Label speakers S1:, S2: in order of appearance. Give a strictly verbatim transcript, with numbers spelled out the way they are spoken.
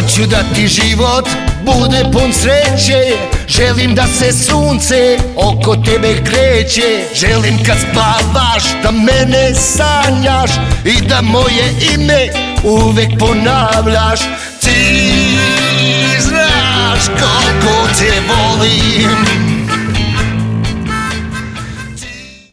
S1: Hoću da ti život bude pun sreće, želim da se sunce oko tebe kreće. Želim kad spavaš da mene sanjaš i da moje ime uvek ponavljaš. Ti znaš koliko te volim.